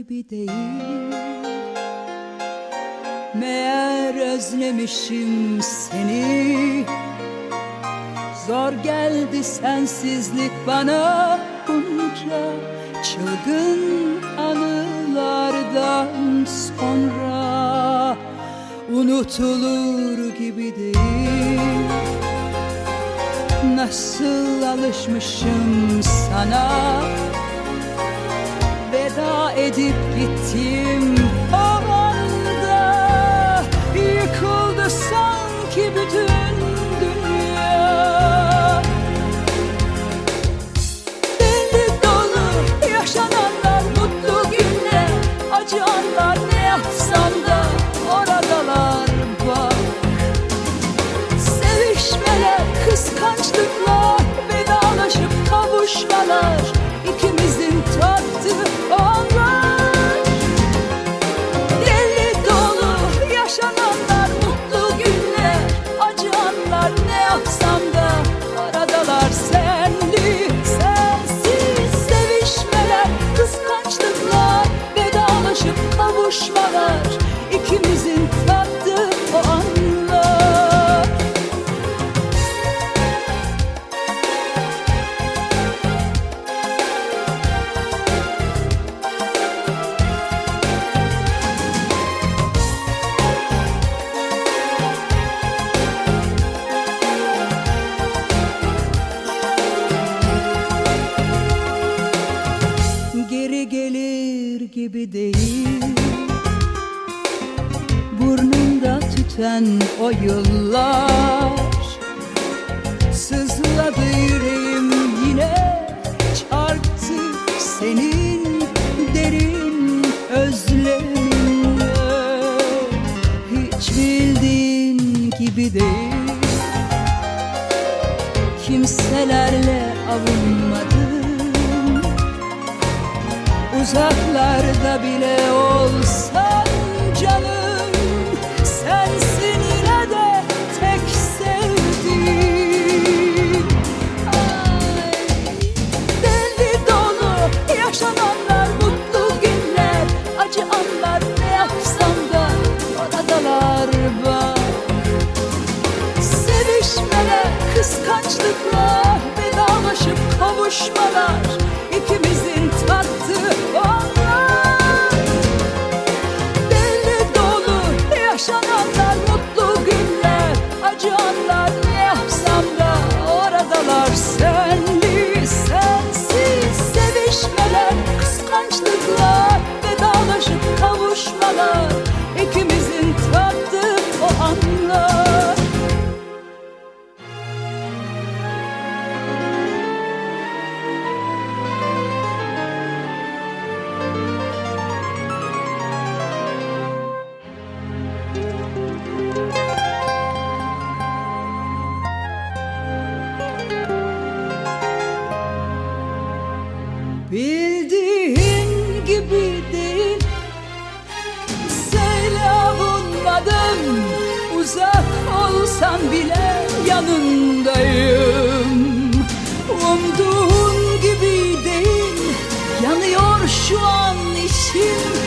gibi değil. Meğer özlemişim seni. Zor geldi sensizlik bana bunca çılgın anılardan sonra. Unutulur gibi değil. Nasıl alışmışım sana. Veda edip gittim o anda. Yıkıldı sanki bütün dünya. Deli dolu yaşananlar, mutlu günler, acı anlar, ne yapsam da oradalar bak. Sevişmeler, kıskançlıklar, vedalaşıp kavuşmalar, ikimizin tattığı anlar. Deli dolu yaşananlar, mutlu günler, acı anlar, ne yapsam da aradalar. Senli sensiz sevişmeler, kıskançlıklar, vedalaşıp kavuşmalar, ikimizin tattığı o anlar. Geri gelir gibi değil. Burnumda tüten o yıllar. Sızladı yüreğim yine, çarptı senin derin özleminle. Hiç bildiğin gibi değil. Kimselerle avunmadım. Uzaklarda bile olsan canım, sensin yine de tek sevdiğim. Ay, deli dolu yaşananlar, mutlu günler, acı anlar, ne yapsam da oradalar bak. Sevişmeler, kıskançlıklar, vedalaşıp kavuşmalar, ikimizin tattığı anlar. Deli dolu yaşananlar, mutlu günler, acı anlar, ne yapsam da oradalar. Senli sensiz sevişmeler, kıskançlıklar, vedalaşıp kavuşmalar, ikimizin tattığı o anlar. Bildiğin gibi değil. Söyle avunmadım. Uzak olsan bile yanındayım. Umduğun gibi değil. Yanıyor şu an içim.